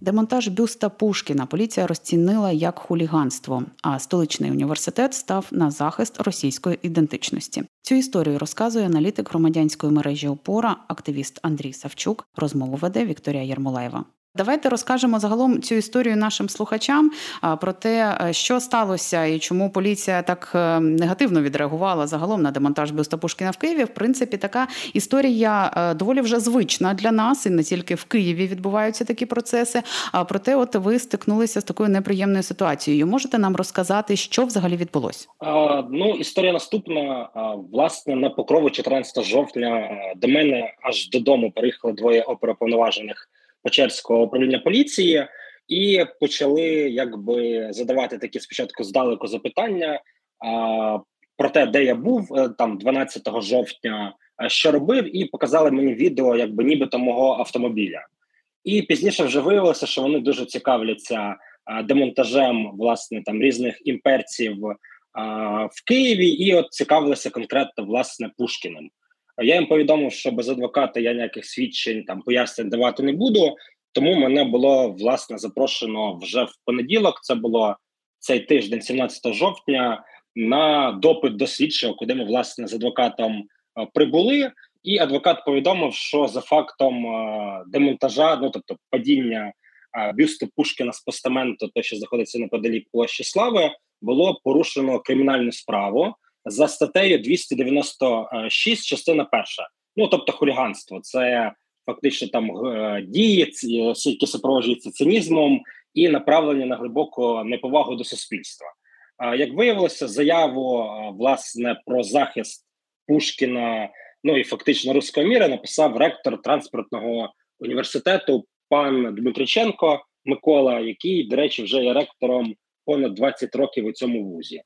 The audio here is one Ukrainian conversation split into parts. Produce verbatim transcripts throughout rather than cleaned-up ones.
Демонтаж бюста Пушкіна поліція розцінила як хуліганство, а столичний університет став на захист російської ідентичності. Цю історію розказує аналітик громадянської мережі «Опора», активіст Андрій Савчук. Розмову веде Вікторія Ярмолаєва. Давайте розкажемо загалом цю історію нашим слухачам про те, що сталося і чому поліція так негативно відреагувала загалом на демонтаж бюста Пушкіна в Києві. В принципі, така історія доволі вже звична для нас, і не тільки в Києві відбуваються такі процеси. А проте, от ви стикнулися з такою неприємною ситуацією. Можете нам розказати, що взагалі відбулося? А, ну, історія наступна. А, власне, на Покрову чотирнадцятого жовтня до мене аж додому приїхали двоє оперуповноважених Печерського управління поліції і почали якби задавати такі спочатку здалеку запитання а, про те, де я був там дванадцятого жовтня, що робив, і показали мені відео якби нібито мого автомобіля. І пізніше вже виявилося, що вони дуже цікавляться а, демонтажем власне там різних імперців а, в Києві, і от цікавилися конкретно власне Пушкіним. Я їм повідомив, що без адвоката я ніяких свідчень, там, пояснень давати не буду, тому мене було, власне, запрошено вже в понеділок, це було цей тиждень, сімнадцятого жовтня, на допит до слідчого, куди ми, власне, з адвокатом а, прибули, і адвокат повідомив, що за фактом а, демонтажа, ну, тобто падіння а, бюсту Пушкіна з постаменту, то, що знаходиться неподалік Площі Слави, було порушено кримінальну справу за статтею двісті дев'яносто шість, частина перша. Ну, тобто хуліганство. Це фактично там дії, які супроводжуються цинізмом і направлені на глибоку неповагу до суспільства. Як виявилося, заяву, власне, про захист Пушкіна, ну і фактично руського міра написав ректор транспортного університету пан Дмитриченко Микола, який, до речі, вже є ректором понад двадцять років у цьому вузі.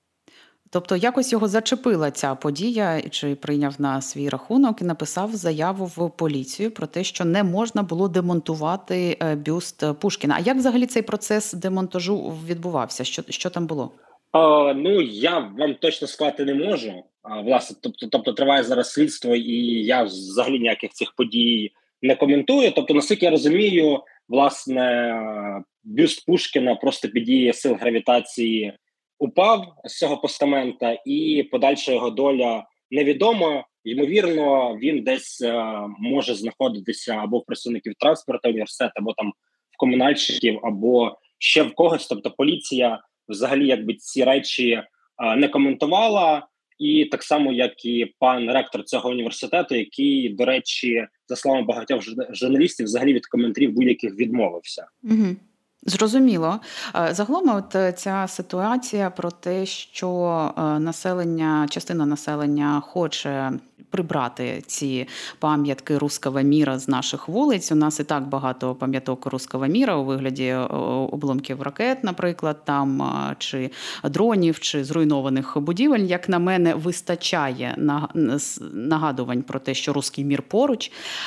Тобто якось його зачепила ця подія, чи прийняв на свій рахунок і написав заяву в поліцію про те, що не можна було демонтувати бюст Пушкіна. А як взагалі цей процес демонтажу відбувався? Що, що там було? А, ну, я вам точно сказати не можу. А, власне, тобто, тобто триває зараз слідство, і я взагалі ніяких цих подій не коментую. Тобто, наскільки я розумію, власне, бюст Пушкіна просто під дією сил гравітації упав з цього постамента, і подальша його доля невідома. Ймовірно, він десь е, може знаходитися або в представників транспорту університету, або там в комунальщиків, або ще в когось. Тобто поліція взагалі якби ці речі е, не коментувала. І так само, як і пан ректор цього університету, який, до речі, за словами багатьох журналістів, взагалі від коментарів будь-яких відмовився. Угу. Зрозуміло. Загалом от ця ситуація про те, що населення, частина населення хоче прибрати ці пам'ятки руського міра з наших вулиць. У нас і так багато пам'яток руського міра у вигляді обломків ракет, наприклад, там, чи дронів, чи зруйнованих будівель. Як на мене, вистачає нагадувань про те, що руський мір поруч.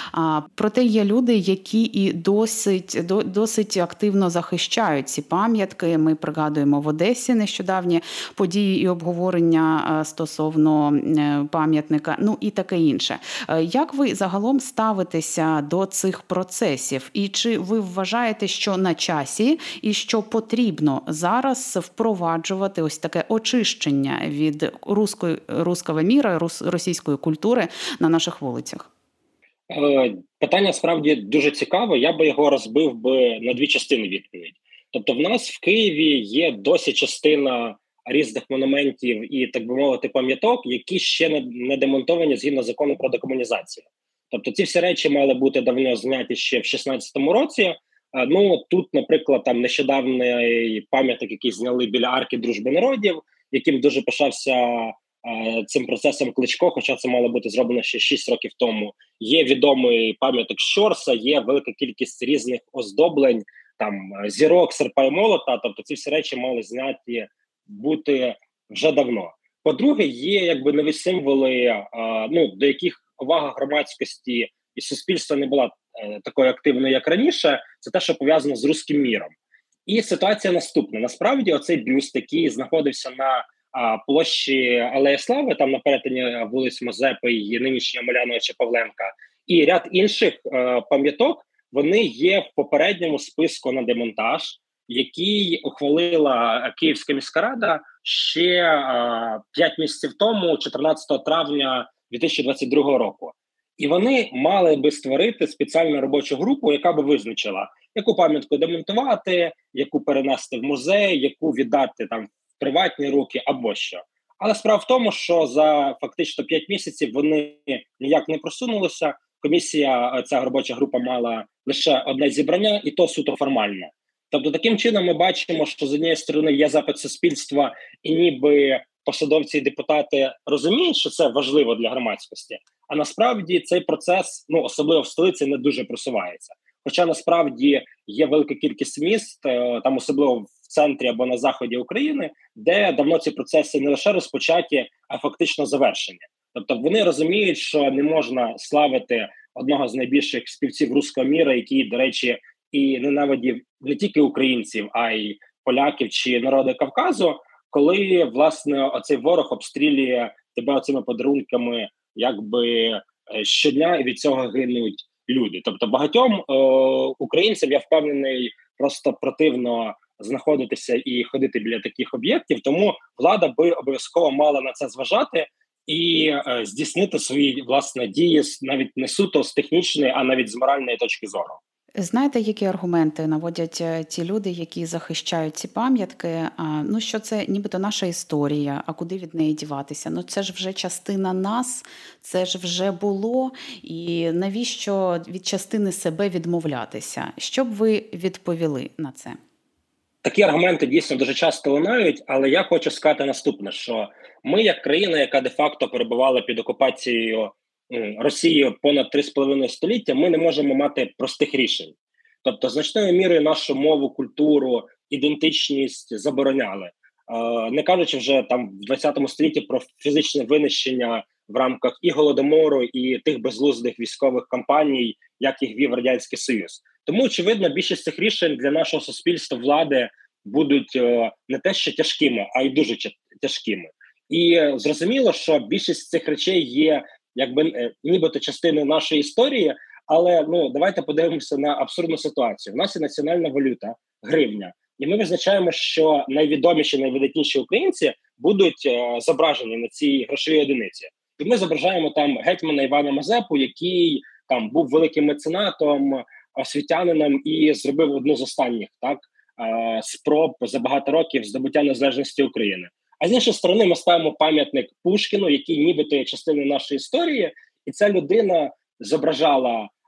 Проте є люди, які і досить, досить активно захищають ці пам'ятки. Ми пригадуємо в Одесі нещодавні події і обговорення стосовно пам'ятника, ну і таке інше. Як ви загалом ставитеся до цих процесів? І чи ви вважаєте, що на часі і що потрібно зараз впроваджувати ось таке очищення від руської, руського міра, рус, російської культури на наших вулицях? Питання справді дуже цікаве. Я би його розбив би на дві частини відповідь. Тобто в нас в Києві є досі частина різних монументів і, так би мовити, пам'яток, які ще не, не демонтовані згідно закону про декомунізацію. Тобто ці всі речі мали бути давно зняті ще в шістнадцятому році. Ну, тут, наприклад, там нещодавний пам'яток, який зняли біля Арки Дружби народів, яким дуже пишався цим процесом Кличко, хоча це мало бути зроблено ще шість років тому. Є відомий пам'яток Щорса, є велика кількість різних оздоблень, там зірок, серпа і молота, тобто ці всі речі мали зняті бути вже давно. По-друге, є якби нові символи, а, ну, до яких увага громадськості і суспільства не була е, такою активною, як раніше, це те, що пов'язано з руським міром. І ситуація наступна. Насправді, оцей бюст, який знаходився на а, площі Алеї Слави, там на перетині вулиць Мазепи і нинішнього Омеляновича Павленка, і ряд інших е, пам'яток, вони є в попередньому списку на демонтаж, який ухвалила Київська міська рада ще п'ять місяців тому, чотирнадцятого травня дві тисячі двадцять другого року. І вони мали би створити спеціальну робочу групу, яка би визначила, яку пам'ятку демонтувати, яку перенести в музей, яку віддати там в приватні руки або що. Але справа в тому, що за фактично п'ять місяців вони ніяк не просунулися. Комісія, ця робоча група мала лише одне зібрання, і то суто формальне. Тобто таким чином ми бачимо, що з однієї сторони є запит суспільства, і ніби посадовці і депутати розуміють, що це важливо для громадськості, а насправді цей процес, ну особливо в столиці, не дуже просувається. Хоча насправді є велика кількість міст, там особливо в центрі або на заході України, де давно ці процеси не лише розпочаті, а фактично завершені. Тобто вони розуміють, що не можна славити одного з найбільших співців руського міра, який, до речі, і ненавидів не тільки українців, а й поляків чи народи Кавказу, коли, власне, оцей ворог обстрілює тебе оцими подарунками якби щодня, і від цього гинуть люди. Тобто багатьом е- українцям, я впевнений, просто противно знаходитися і ходити біля таких об'єктів, тому влада би обов'язково мала на це зважати і е- здійснити свої, власне, дії навіть не суто з технічної, а навіть з моральної точки зору. Знаєте, які аргументи наводять ті люди, які захищають ці пам'ятки? Ну, що це нібито наша історія, а куди від неї діватися? Ну, це ж вже частина нас, це ж вже було, і навіщо від частини себе відмовлятися? Що б ви відповіли на це? Такі аргументи дійсно дуже часто лунають, але я хочу сказати наступне, що ми, як країна, яка де-факто перебувала під окупацією Росією понад три з половиною століття, ми не можемо мати простих рішень. Тобто, значною мірою нашу мову, культуру, ідентичність забороняли. Не кажучи вже там в двадцятому столітті про фізичне винищення в рамках і Голодомору, і тих безглуздих військових кампаній, як їх вів Радянський Союз. Тому, очевидно, більшість цих рішень для нашого суспільства, влади будуть не те, що тяжкими, а й дуже тяжкими. І зрозуміло, що більшість цих речей є якби нібито частиною нашої історії, але ну давайте подивимося на абсурдну ситуацію. У нас є національна валюта, гривня, і ми визначаємо, що найвідоміші, найвидатніші українці будуть е, зображені на цій грошовій одиниці. І ми зображаємо там гетьмана Івана Мазепу, який там був великим меценатом, освітянином і зробив одну з останніх так е, спроб за багато років здобуття незалежності України. А з іншої сторони, ми ставимо пам'ятник Пушкіну, який нібито є частиною нашої історії, і ця людина зображала е,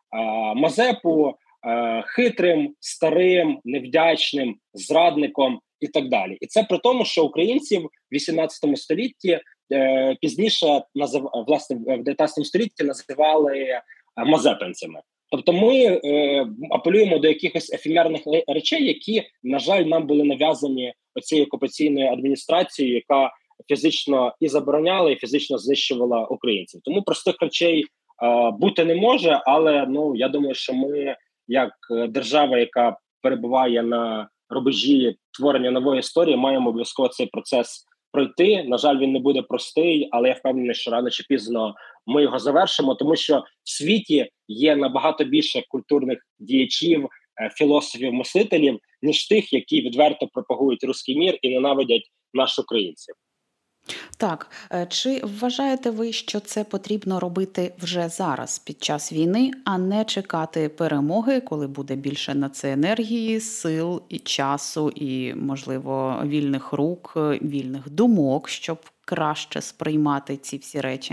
Мазепу е, хитрим, старим, невдячним, зрадником і так далі. І це при тому, що українців в вісімнадцятому столітті е, пізніше, назив, власне, в дев'ятнадцятому столітті називали е, мазепинцями. Тобто ми е, апелюємо до якихось ефемерних речей, які, на жаль, нам були нав'язані оцією окупаційною адміністрацією, яка фізично і забороняла, і фізично знищувала українців. Тому простих речей е, бути не може, але ну я думаю, що ми, як держава, яка перебуває на рубежі творення нової історії, маємо обов'язково цей процес пройти. На жаль, він не буде простий, але я впевнений, що рано чи пізно ми його завершимо, тому що в світі є набагато більше культурних діячів, філософів, мислителів, ніж тих, які відверто пропагують руський мір і ненавидять наших українців. Так, чи вважаєте ви, що це потрібно робити вже зараз, під час війни, а не чекати перемоги, коли буде більше на це енергії, сил і часу, і, можливо, вільних рук, вільних думок, щоб краще сприймати ці всі речі?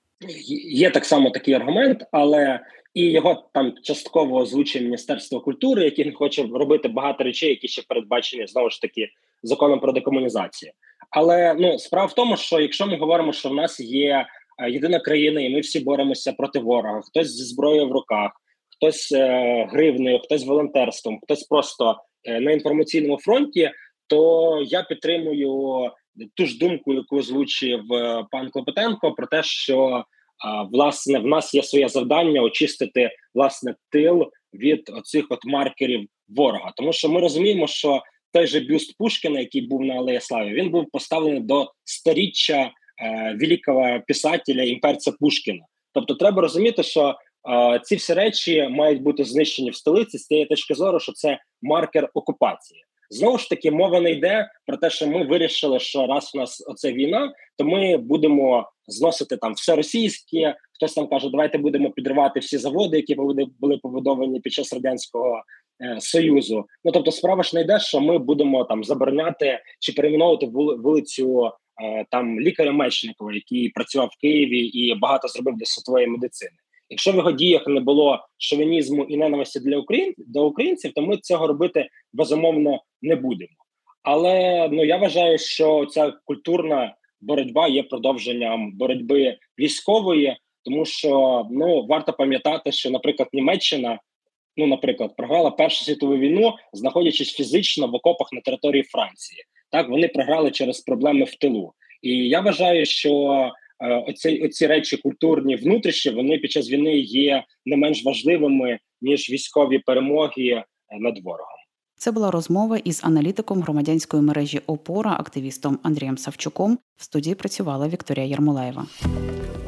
Є так само такий аргумент, але і його там частково озвучує Міністерство культури, яке не хоче робити багато речей, які ще передбачені, знову ж таки, законом про декомунізацію. Але ну справа в тому, що якщо ми говоримо, що в нас є е, єдина країна, і ми всі боремося проти ворога, хтось зі зброєю в руках, хтось е, гривнею, хтось волонтерством, хтось просто е, на інформаційному фронті, то я підтримую ту ж думку, яку озвучив е, пан Клопотенко, про те, що е, власне в нас є своє завдання очистити власне тил від оцих от маркерів ворога, тому що ми розуміємо, що той же бюст Пушкіна, який був на Алеї Слави, він був поставлений до сторіччя е, великого писателя, імперця Пушкіна. Тобто треба розуміти, що е, ці всі речі мають бути знищені в столиці з тієї точки зору, що це маркер окупації. Знову ж таки, мова не йде про те, що ми вирішили, що раз у нас оце війна, то ми будемо зносити там все російське. Хтось там каже, давайте будемо підривати всі заводи, які були, були побудовані під час Радянського е, Союзу. Ну, тобто справа ж не йде, що ми будемо там забороняти чи перейменовувати вулицю е, там лікаря Мечникова, який працював в Києві і багато зробив для світової медицини. Якщо в його діях не було шовінізму і ненависті для україн до українців, то ми цього робити безумовно не будемо. Але ну я вважаю, що ця культурна боротьба є продовженням боротьби військової, тому що ну варто пам'ятати, що, наприклад, Німеччина, ну, наприклад, програла Першу світову війну, знаходячись фізично в окопах на території Франції. Так, вони програли через проблеми в тилу. І я вважаю, що Оці, оці речі культурні, внутрішні, вони під час війни є не менш важливими, ніж військові перемоги над ворогом. Це була розмова із аналітиком громадянської мережі «Опора», активістом Андрієм Савчуком. В студії працювала Вікторія Ярмолаєва.